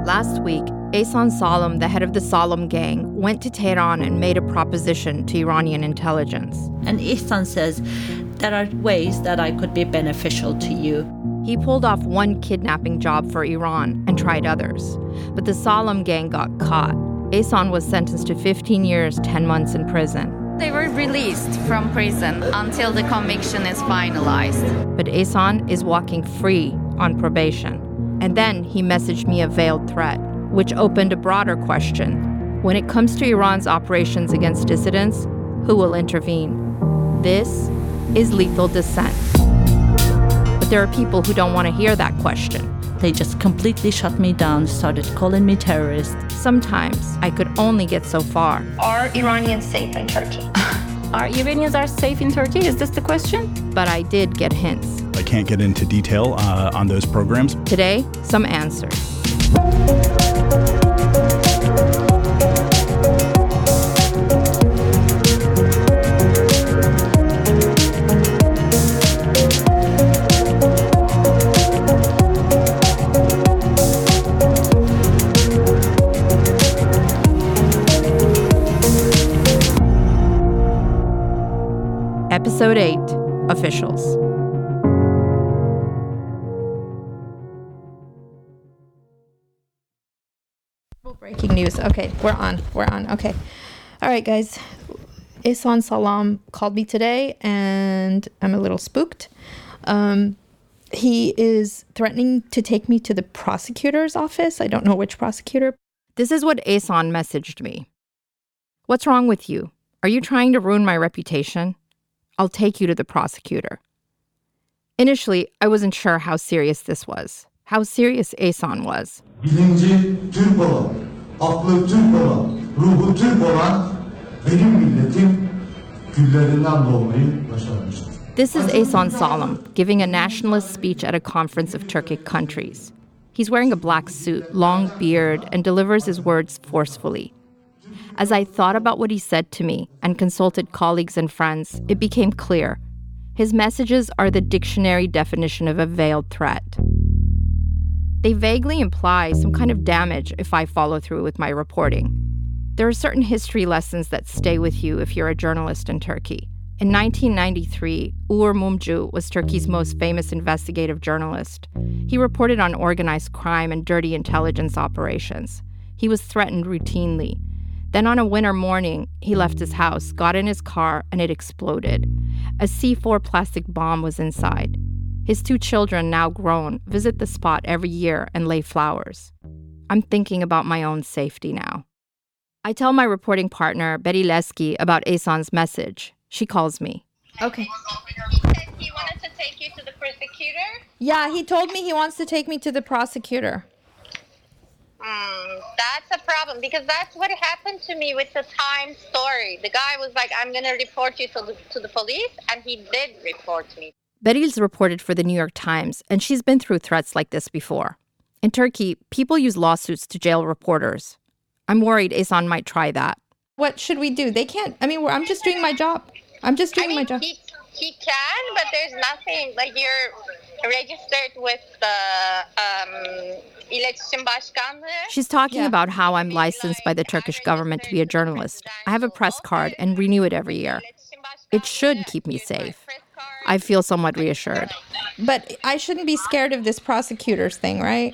Last week, Ehsan Salem, the head of the Salem gang, went to Tehran and made a proposition to Iranian intelligence. And Ehsan says, there are ways that I could be beneficial to you. He pulled off one kidnapping job for Iran and tried others. But the Salem gang got caught. Ehsan was sentenced to 15 years, 10 months in prison. They were released from prison until the conviction is finalized. But Ehsan is walking free on probation. And then he messaged me a veiled threat, which opened a broader question. When it comes to Iran's operations against dissidents, who will intervene? This is Lethal Dissent. But there are people who don't want to hear that question. They just completely shut me down, started calling me terrorist. Sometimes I could only get so far. Are Iranians safe in Turkey? Are Iranians safe in Turkey? Is this the question? But I did get hints. I can't get into detail on those programs. Today, some answers. Episode 8, Officials. Breaking news. Okay, we're on. Okay. All right, guys. Ehsan Salem called me today, and I'm a little spooked. He is threatening to take me to the prosecutor's office. I don't know which prosecutor. This is what Ehsan messaged me. What's wrong with you? Are you trying to ruin my reputation? I'll take you to the prosecutor. Initially, I wasn't sure how serious this was, how serious Ehsan was. Bilinci Türk olan, aklı Türk olan, ruhu Türk olan benim milletim güllerinden doğmayı başarmıştır. This is Ehsan Salem giving a nationalist speech at a conference of Turkic countries. He's wearing a black suit, long beard, and delivers his words forcefully. As I thought about what he said to me and consulted colleagues and friends, it became clear. His messages are the dictionary definition of a veiled threat. They vaguely imply some kind of damage if I follow through with my reporting. There are certain history lessons that stay with you if you're a journalist in Turkey. In 1993, Uğur Mumcu was Turkey's most famous investigative journalist. He reported on organized crime and dirty intelligence operations. He was threatened routinely. Then on a winter morning, he left his house, got in his car, and it exploded. A C4 plastic bomb was inside. His 2 children, now grown, visit the spot every year and lay flowers. I'm thinking about my own safety now. I tell my reporting partner, Betty Leski, about Ehsan's message. She calls me. Okay. He said he wanted to take you to the prosecutor? Yeah, he told me he wants to take me to the prosecutor. That's a problem, because that's what happened to me with the Times story. The guy was like, I'm going to report you to the police, and he did report me. Betty's reported for the New York Times, and she's been through threats like this before. In Turkey, people use lawsuits to jail reporters. I'm worried Ehsan might try that. What should we do? They can't. I'm just doing my job. My job. He can, but there's nothing, like you're registered with the İletişim Başkanlığı. She's talking about how I'm licensed by the Turkish government to be a journalist. I have a press card and renew it every year. It should keep me safe. I feel somewhat reassured. But I shouldn't be scared of this prosecutor's thing, right?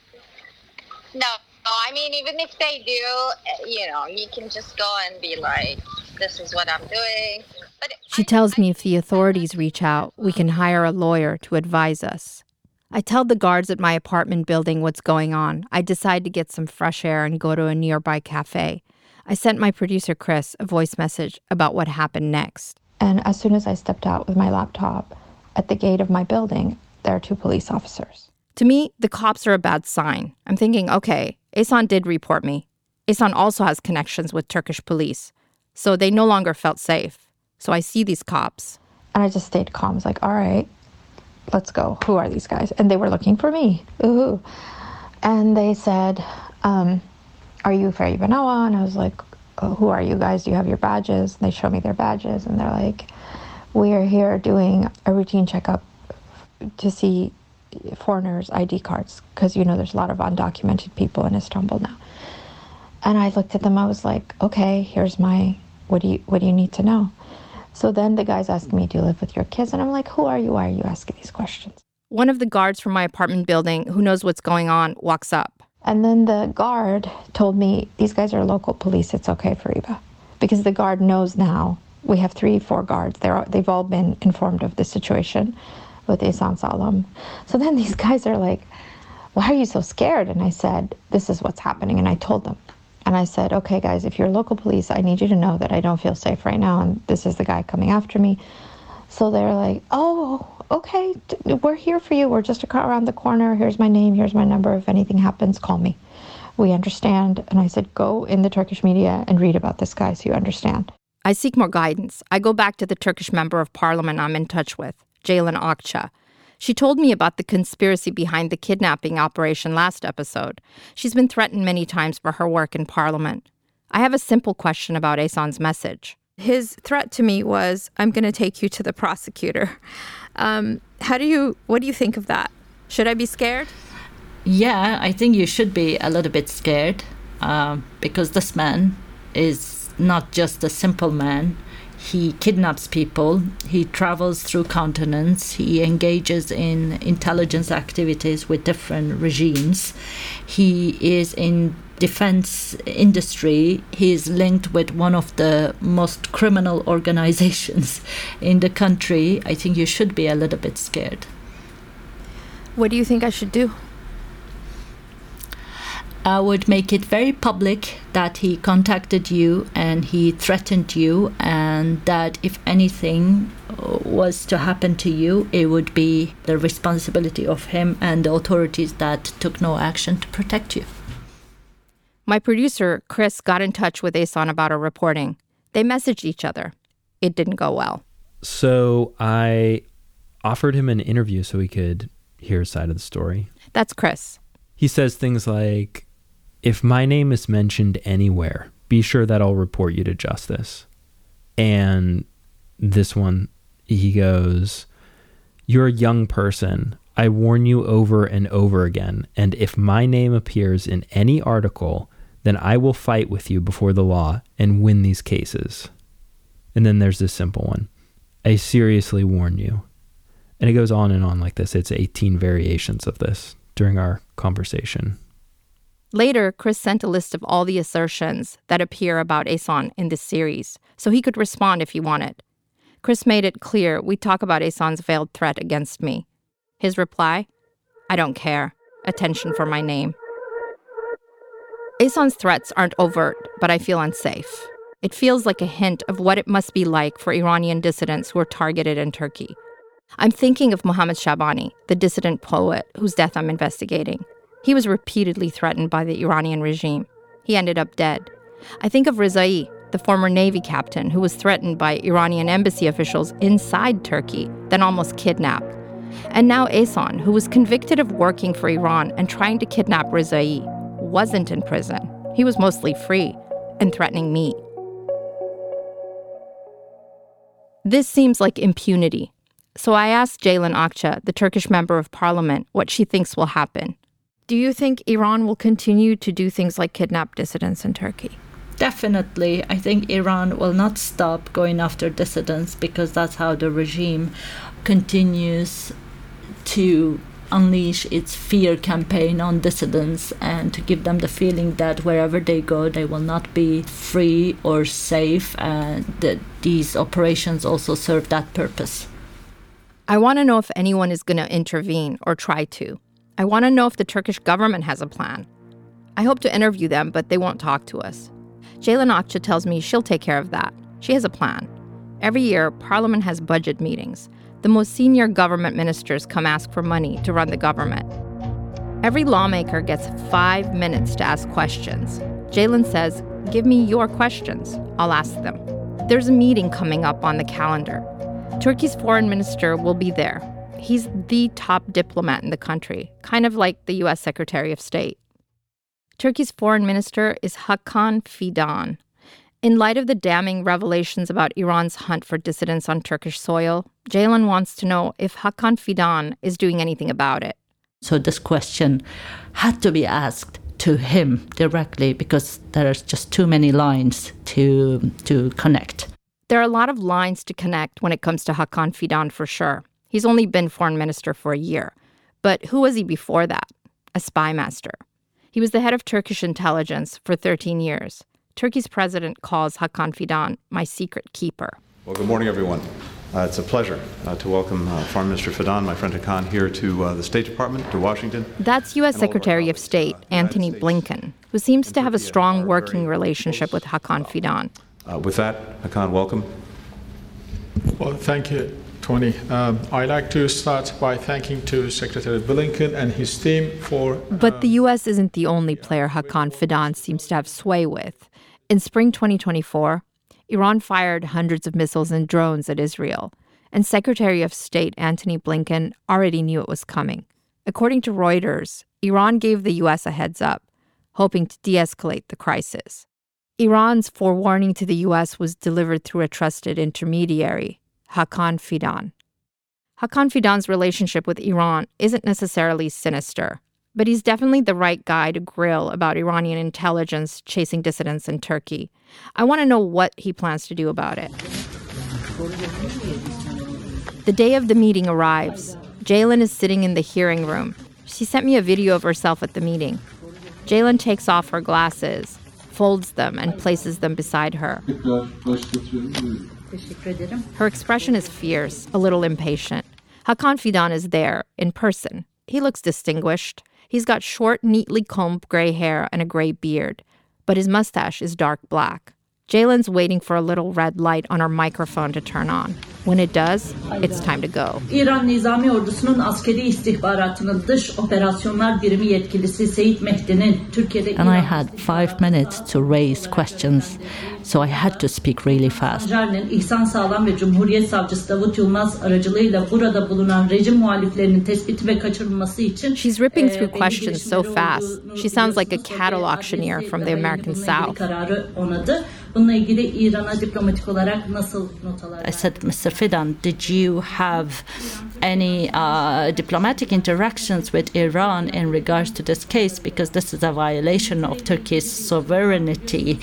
No, even if they do, you can just go and be like, this is what I'm doing. But she tells me if the authorities reach out, we can hire a lawyer to advise us. I tell the guards at my apartment building what's going on. I decide to get some fresh air and go to a nearby cafe. I sent my producer, Chris, a voice message about what happened next. And as soon as I stepped out with my laptop, at the gate of my building, there are 2 police officers. To me, the cops are a bad sign. I'm thinking, okay, Ehsan did report me. Ehsan also has connections with Turkish police. So they no longer felt safe. So I see these cops. And I just stayed calm. I was like, all right, let's go. Who are these guys? And they were looking for me. Ooh. And they said, are you Ferry Banawa? And I was like, oh, who are you guys? Do you have your badges? And they show me their badges. And they're like, we are here doing a routine checkup to see foreigners' ID cards, because, there's a lot of undocumented people in Istanbul now. And I looked at them, I was like, okay, here's what do you need to know? So then the guys asked me, do you live with your kids? And I'm like, who are you? Why are you asking these questions? One of the guards from my apartment building who knows what's going on walks up. And then the guard told me, these guys are local police, it's okay, Fariba. Because the guard knows now, we have 3-4 guards, they've all been informed of the situation with Ehsan Salem. So then these guys are like, why are you so scared? And I said, this is what's happening. And I told them. And I said, okay, guys, if you're local police, I need you to know that I don't feel safe right now, and this is the guy coming after me. So they're like, oh, okay, we're here for you. We're just around the corner. Here's my name. Here's my number. If anything happens, call me. We understand. And I said, go in the Turkish media and read about this guy so you understand. I seek more guidance. I go back to the Turkish member of parliament I'm in touch with, Ceylan Akça. She told me about the conspiracy behind the kidnapping operation last episode. She's been threatened many times for her work in parliament. I have a simple question about Ehsan's message. His threat to me was, I'm going to take you to the prosecutor. What do you think of that? Should I be scared? Yeah, I think you should be a little bit scared because this man is not just a simple man. He kidnaps people, he travels through continents, he engages in intelligence activities with different regimes. He is in defense industry. He is linked with one of the most criminal organizations in the country. I think you should be a little bit scared. What do you think I should do? I would make it very public that he contacted you and he threatened you, and that if anything was to happen to you, it would be the responsibility of him and the authorities that took no action to protect you. My producer, Chris, got in touch with Ehsan about our reporting. They messaged each other. It didn't go well. So I offered him an interview so he could hear his side of the story. That's Chris. He says things like, if my name is mentioned anywhere, be sure that I'll report you to justice. And this one, he goes, you're a young person. I warn you over and over again. And if my name appears in any article, then I will fight with you before the law and win these cases. And then there's this simple one. I seriously warn you. And it goes on and on like this. It's 18 variations of this during our conversation. Later, Chris sent a list of all the assertions that appear about Ehsan in this series, so he could respond if he wanted. Chris made it clear we'd talk about Ehsan's veiled threat against me. His reply? I don't care. Attention for my name. Ehsan's threats aren't overt, but I feel unsafe. It feels like a hint of what it must be like for Iranian dissidents who are targeted in Turkey. I'm thinking of Mohammad Shabani, the dissident poet whose death I'm investigating. He was repeatedly threatened by the Iranian regime. He ended up dead. I think of Rizai, the former Navy captain who was threatened by Iranian embassy officials inside Turkey, then almost kidnapped. And now Ehsan, who was convicted of working for Iran and trying to kidnap Rizai, wasn't in prison. He was mostly free and threatening me. This seems like impunity. So I asked Ceylan Akça, the Turkish member of parliament, what she thinks will happen. Do you think Iran will continue to do things like kidnap dissidents in Turkey? Definitely. I think Iran will not stop going after dissidents because that's how the regime continues to unleash its fear campaign on dissidents and to give them the feeling that wherever they go, they will not be free or safe, and that these operations also serve that purpose. I want to know if anyone is going to intervene or try to. I want to know if the Turkish government has a plan. I hope to interview them, but they won't talk to us. Ceylan Akça tells me she'll take care of that. She has a plan. Every year, Parliament has budget meetings. The most senior government ministers come ask for money to run the government. Every lawmaker gets 5 minutes to ask questions. Ceylan says, give me your questions. I'll ask them. There's a meeting coming up on the calendar. Turkey's foreign minister will be there. He's the top diplomat in the country, kind of like the U.S. Secretary of State. Turkey's foreign minister is Hakan Fidan. In light of the damning revelations about Iran's hunt for dissidents on Turkish soil, Ceylan wants to know if Hakan Fidan is doing anything about it. So this question had to be asked to him directly because there's just too many lines to connect. There are a lot of lines to connect when it comes to Hakan Fidan for sure. He's only been foreign minister for a year. But who was he before that? A spy master. He was the head of Turkish intelligence for 13 years. Turkey's president calls Hakan Fidan my secret keeper. Well, good morning, everyone. It's a pleasure to welcome Foreign Minister Fidan, my friend Hakan, here to the State Department, to Washington. That's U.S. Secretary of State Antony Blinken, who seems to have a strong working relationship with Hakan Fidan. With that, Hakan, welcome. Well, thank you, Tony. I'd like to start by thanking to Secretary Blinken and his team for... But the U.S. isn't the only player Hakan Fidan seems to have sway with. In spring 2024, Iran fired hundreds of missiles and drones at Israel, and Secretary of State Antony Blinken already knew it was coming. According to Reuters, Iran gave the U.S. a heads up, hoping to de-escalate the crisis. Iran's forewarning to the U.S. was delivered through a trusted intermediary, Hakan Fidan. Hakan Fidan's relationship with Iran isn't necessarily sinister, but he's definitely the right guy to grill about Iranian intelligence chasing dissidents in Turkey. I want to know what he plans to do about it. The day of the meeting arrives. Jaylen is sitting in the hearing room. She sent me a video of herself at the meeting. Jaylen takes off her glasses, folds them, and places them beside her. Her expression is fierce, a little impatient. Hakan Fidan is there, in person. He looks distinguished. He's got short, neatly combed gray hair and a gray beard, but his mustache is dark black. Jaylen's waiting for a little red light on her microphone to turn on. When it does, it's time to go. İran Nizami Ordusu'nun askeri istihbaratının dış operasyonlar birimi yetkilisi Seyit Mehdi'nin Türkiye'de... And I had 5 minutes to raise questions, so I had to speak really fast. İhsan Sağlam ve Cumhuriyet Savcısı Davut Yılmaz aracılığıyla burada bulunan rejim muhaliflerinin tespiti ve kaçırılması için... She's ripping through questions so fast. She sounds like a cattle auctioneer from the American South. Kararı onadı. Bununla ilgili İran'a diplomatik olarak nasıl notalar... I said, Mr. Fidan, did you have any diplomatic interactions with Iran in regards to this case? Because this is a violation of Turkey's sovereignty.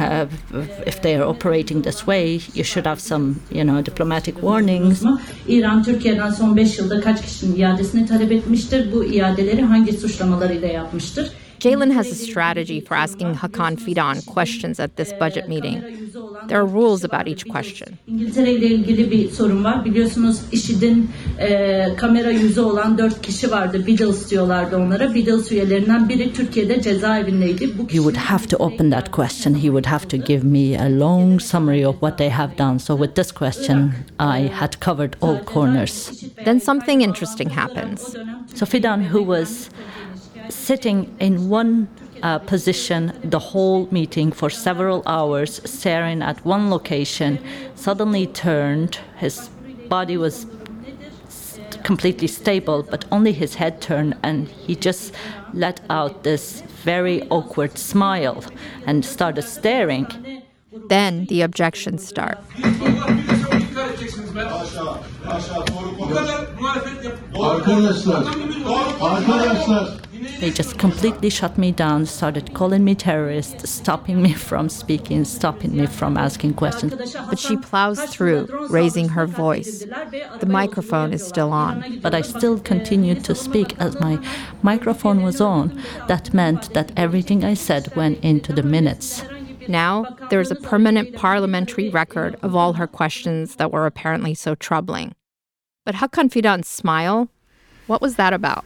If they are operating this way, you should have some, diplomatic warnings. İran, Türkiye'den son 5 yılda kaç kişinin iadesini talep etmiştir? Bu iadeleri hangi suçlamalarıyla yapmıştır? Jaylen has a strategy for asking Hakan Fidan questions at this budget meeting. There are rules about each question. İngiltere ile ilgili bir sorun var. Biliyorsunuz IŞİD'in kamera yüzü olan 4 kişi vardı. Beatles diyorlardı onlara. Beatles üyelerinden biri Türkiye'de cezaevindeydi. He would have to open that question. He would have to give me a long summary of what they have done. So with this question, I had covered all corners. Then something interesting happens. So Fidan, who was sitting in one position the whole meeting for several hours, staring at one location, suddenly turned. His body was completely stable, but only his head turned, and he just let out this very awkward smile and started staring. Then the objections start. They just completely shut me down, started calling me terrorist, stopping me from speaking, stopping me from asking questions. But she plows through, raising her voice. The microphone is still on. But I still continued to speak as my microphone was on. That meant that everything I said went into the minutes. Now, there's a permanent parliamentary record of all her questions that were apparently so troubling. But Hakan Fidan's smile, what was that about?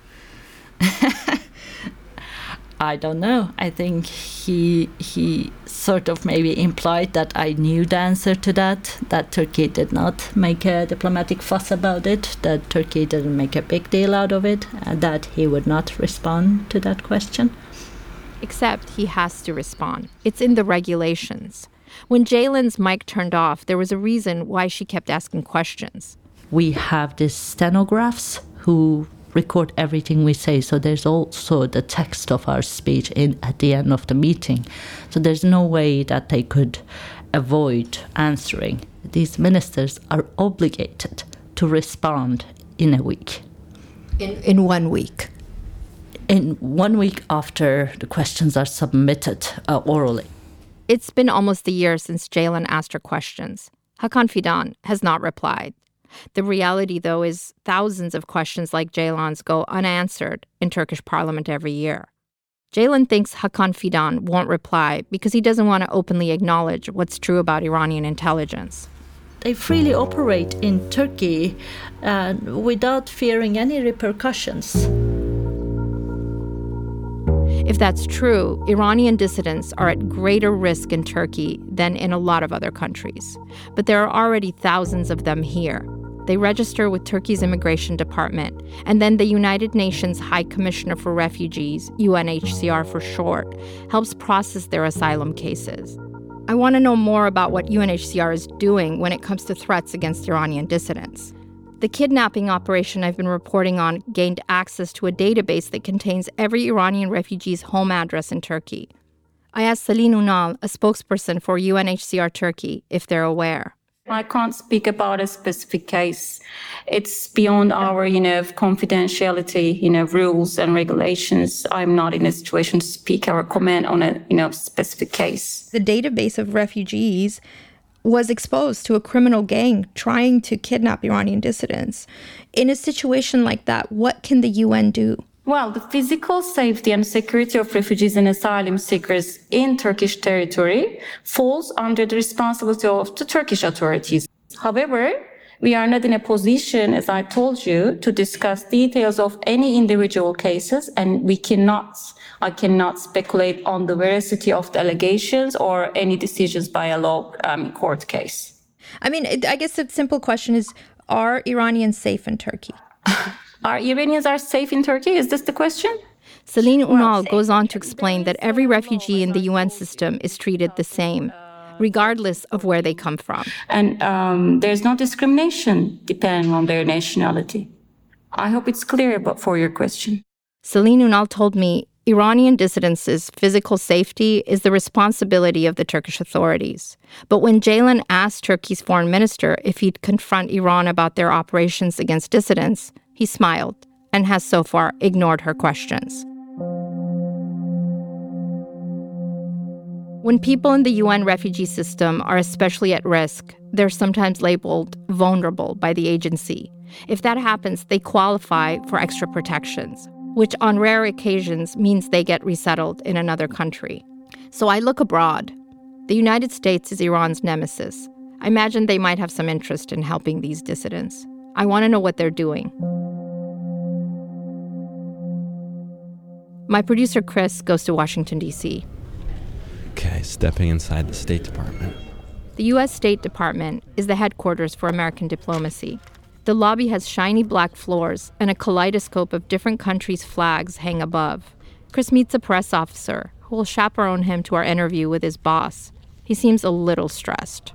I don't know. I think he sort of maybe implied that I knew the answer to that Turkey did not make a diplomatic fuss about it, that Turkey didn't make a big deal out of it, that he would not respond to that question. Except he has to respond. It's in the regulations. When Jaylen's mic turned off, there was a reason why she kept asking questions. We have these stenographs who record everything we say, so there's also the text of our speech at the end of the meeting. So there's no way that they could avoid answering. These ministers are obligated to respond in a week. In 1 week. in 1 week after the questions are submitted orally. It's been almost a year since Ceylan asked her questions. Hakan Fidan has not replied. The reality, though, is thousands of questions like Ceylan's go unanswered in Turkish parliament every year. Ceylan thinks Hakan Fidan won't reply because he doesn't want to openly acknowledge what's true about Iranian intelligence. They freely operate in Turkey without fearing any repercussions. If that's true, Iranian dissidents are at greater risk in Turkey than in a lot of other countries. But there are already thousands of them here. They register with Turkey's immigration department, and then the United Nations High Commissioner for Refugees, UNHCR for short, helps process their asylum cases. I want to know more about what UNHCR is doing when it comes to threats against Iranian dissidents. The kidnapping operation I've been reporting on gained access to a database that contains every Iranian refugee's home address in Turkey. I asked Selin Ünal, a spokesperson for UNHCR Turkey, if they're aware. I can't speak about a specific case. It's beyond our, confidentiality, rules and regulations. I'm not in a situation to speak or comment on a, specific case. The database of refugees was exposed to a criminal gang trying to kidnap Iranian dissidents. In a situation like that, what can the UN do? Well, the physical safety and security of refugees and asylum seekers in Turkish territory falls under the responsibility of the Turkish authorities. However, we are not in a position, as I told you, to discuss details of any individual cases, and I cannot speculate on the veracity of the allegations or any decisions by a law court case. I guess the simple question is, are Iranians safe in Turkey? Are Iranians safe in Turkey? Is this the question? Selin Ünal goes on to explain that every refugee in the UN system is treated the same, regardless of where they come from. And there's no discrimination depending on their nationality. I hope it's clear for your question. Selin Ünal told me Iranian dissidents' physical safety is the responsibility of the Turkish authorities. But when Ceylan asked Turkey's foreign minister if he'd confront Iran about their operations against dissidents, he smiled and has so far ignored her questions. When people in the UN refugee system are especially at risk, they're sometimes labeled vulnerable by the agency. If that happens, they qualify for extra protections, which on rare occasions means they get resettled in another country. So I look abroad. The United States is Iran's nemesis. I imagine they might have some interest in helping these dissidents. I want to know what they're doing. My producer, Chris, goes to Washington, D.C. Okay, stepping inside the State Department. The U.S. State Department is the headquarters for American diplomacy. The lobby has shiny black floors and a kaleidoscope of different countries' flags hang above. Chris meets a press officer who will chaperone him to our interview with his boss. He seems a little stressed.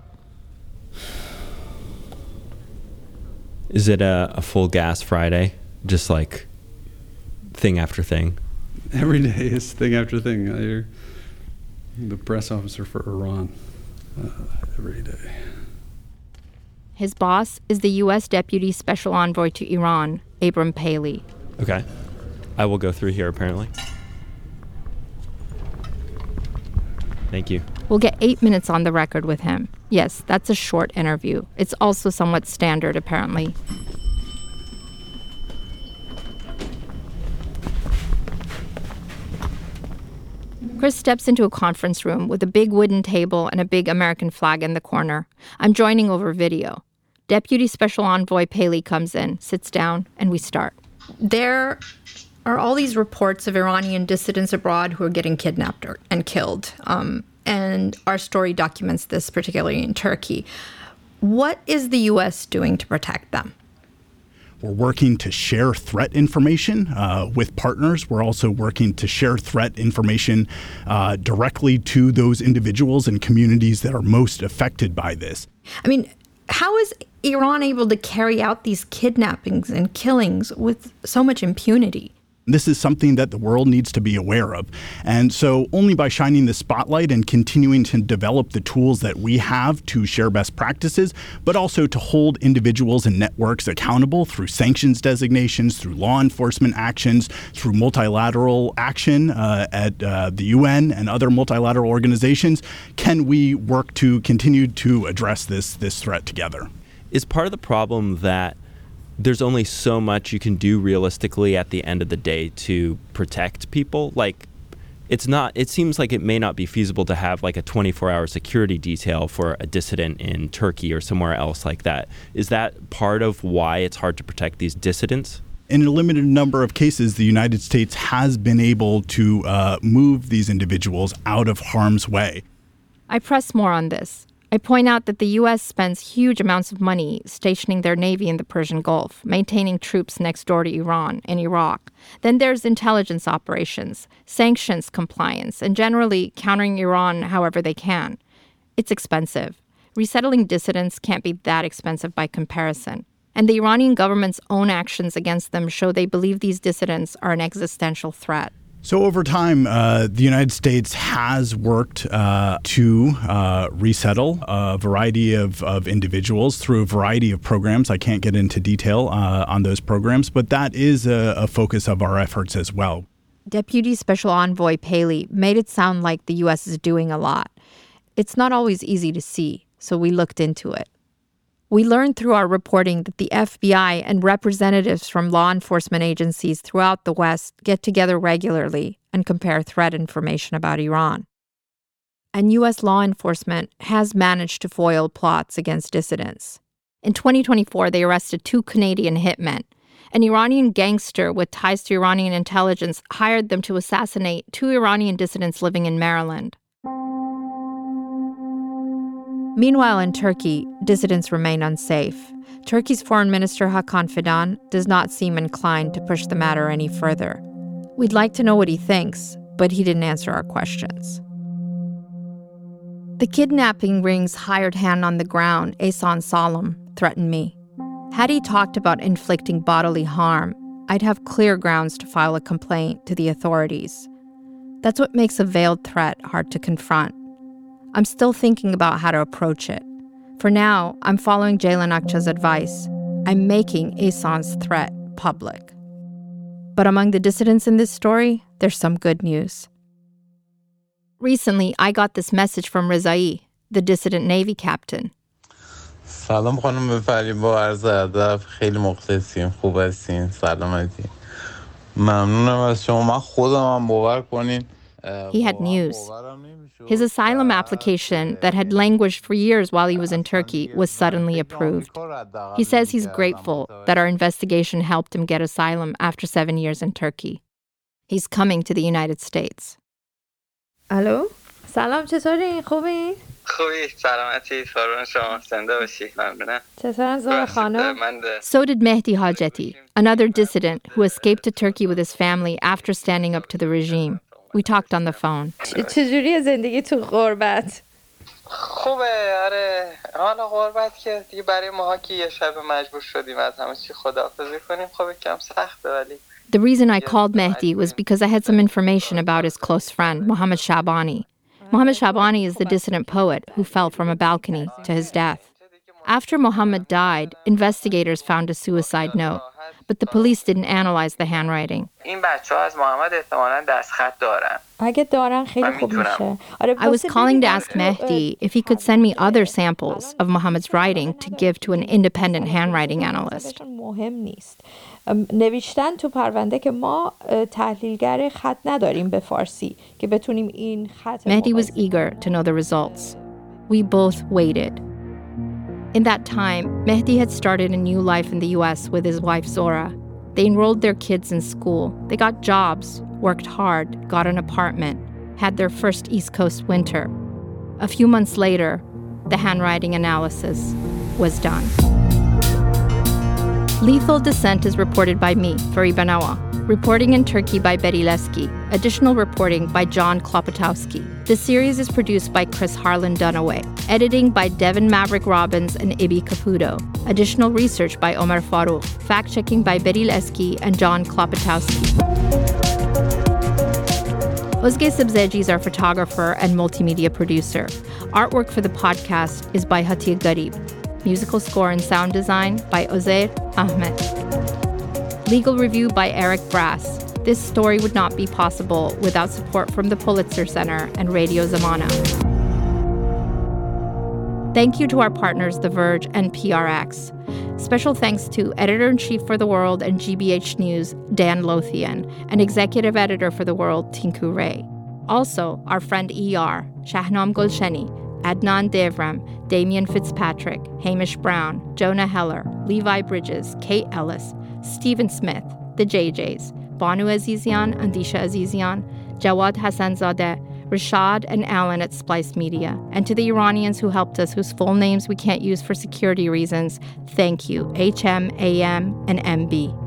Is it a full gas Friday? Just like thing after thing? Every day is thing after thing. You're the press officer for Iran every day. His boss is the U.S. Deputy Special Envoy to Iran, Abram Paley. Okay. I will go through here, apparently. Thank you. We'll get 8 minutes on the record with him. Yes, that's a short interview. It's also somewhat standard, apparently. Chris steps into a conference room with a big wooden table and a big American flag in the corner. I'm joining over video. Deputy Special Envoy Paley comes in, sits down, and we start. There are all these reports of Iranian dissidents abroad who are getting kidnapped and killed. And our story documents this, particularly in Turkey. What is the U.S. doing to protect them? We're working to share threat information with partners. We're also working to share threat information directly to those individuals and communities that are most affected by this. I mean, how is Iran able to carry out these kidnappings and killings with so much impunity? This is something that the world needs to be aware of. And so only by shining the spotlight and continuing to develop the tools that we have to share best practices, but also to hold individuals and networks accountable through sanctions designations, through law enforcement actions, through multilateral action at the UN and other multilateral organizations, can we work to continue to address this threat together. Is part of the problem that there's only so much you can do realistically at the end of the day to protect people? Like, it seems like it may not be feasible to have like a 24-hour security detail for a dissident in Turkey or somewhere else like that. Is that part of why it's hard to protect these dissidents? In a limited number of cases, the United States has been able to move these individuals out of harm's way. I press more on this. I point out that the U.S. spends huge amounts of money stationing their Navy in the Persian Gulf, maintaining troops next door to Iran and Iraq. Then there's intelligence operations, sanctions compliance, and generally countering Iran however they can. It's expensive. Resettling dissidents can't be that expensive by comparison. And the Iranian government's own actions against them show they believe these dissidents are an existential threat. So over time, the United States has worked to resettle a variety of individuals through a variety of programs. I can't get into detail on those programs, but that is a focus of our efforts as well. Deputy Special Envoy Paley made it sound like the U.S. is doing a lot. It's not always easy to see, so we looked into it. We learned through our reporting that the FBI and representatives from law enforcement agencies throughout the West get together regularly and compare threat information about Iran. And U.S. law enforcement has managed to foil plots against dissidents. In 2024, they arrested 2 Canadian hitmen. An Iranian gangster with ties to Iranian intelligence hired them to assassinate 2 Iranian dissidents living in Maryland. Meanwhile, in Turkey, dissidents remain unsafe. Turkey's Foreign Minister Hakan Fidan does not seem inclined to push the matter any further. We'd like to know what he thinks, but he didn't answer our questions. The kidnapping ring's hired hand on the ground, Ehsan Salem, threatened me. Had he talked about inflicting bodily harm, I'd have clear grounds to file a complaint to the authorities. That's what makes a veiled threat hard to confront. I'm still thinking about how to approach it. For now, I'm following Ceylan Akça's advice. I'm making Ehsan's threat public. But among the dissidents in this story, there's some good news. Recently, I got this message from Rezai, the dissident Navy captain. سلام خانم بفرین با عرض ادب خیلی مخلصیم خوب هستین سلامتی ممنونم از شما من خودم هم باور کنین. He had news. His asylum application that had languished for years while he was in Turkey was suddenly approved. He says he's grateful that our investigation helped him get asylum after 7 years in Turkey. He's coming to the United States. الو سلام چطورین خوبین؟ خوبی سلامتی سرون شما زنده باشی ممنونم. چطورن زهره خانم؟ So did Mehdi Hajeti, another dissident who escaped to Turkey with his family after standing up to the regime. We talked on the phone. چجوریه زندگی تو غربت؟ خوبه آره حالا غربت که دیگه برای ماها که یه شب مجبور شدیم از همه چی خداحافظی کنیم خب کم سخته ولی The reason I called Mehdi was because I had some information about his close friend, Mohammed Shabani. Mohammed Shabani is the dissident poet who fell from a balcony to his death. After Mohammed died, investigators found a suicide note, but the police didn't analyze the handwriting. I was calling to ask Mehdi if he could send me other samples of Mohammed's writing to give to an independent handwriting analyst. نوشتن تو پرونده که ما تحلیلگر خط نداریم به فارسی که بتونیم این خط Mehdi was eager to know the results. We both waited. In that time, Mehdi had started a new life in the U.S. with his wife Zora. They enrolled their kids in school. They got jobs, worked hard, got an apartment, had their first East Coast winter. A few months later, the handwriting analysis was done. Lethal Descent is reported by me, Fariba Nawa. Reporting in Turkey by Betty Leski. Additional reporting by John Klopotowski. The series is produced by Chris Harlan Dunaway. Editing by Devin Maverick Robbins and Ibi Caputo. Additional research by Omar Farouk. Fact-checking by Betty Leski and John Klopotowski. Ozge Sabzeji is our photographer and multimedia producer. Artwork for the podcast is by Hatia Garib. Musical score and sound design by Ozair Ahmed. Legal review by Eric Brass. This story would not be possible without support from the Pulitzer Center and Radio Zamana. Thank you to our partners, The Verge and PRX. Special thanks to Editor-in-Chief for The World and GBH News, Dan Lothian, and Executive Editor for The World, Tinku Ray. Also, our friend ER, Shahnam Gulsheni, Adnan Devram, Damian Fitzpatrick, Hamish Brown, Jonah Heller, Levi Bridges, Kate Ellis, Stephen Smith, the JJs, Banu Azizian, Andisha Azizian, Jawad Hassanzadeh, Rashad and Alan at Splice Media, and to the Iranians who helped us, whose full names we can't use for security reasons, thank you, HM, AM, and MB.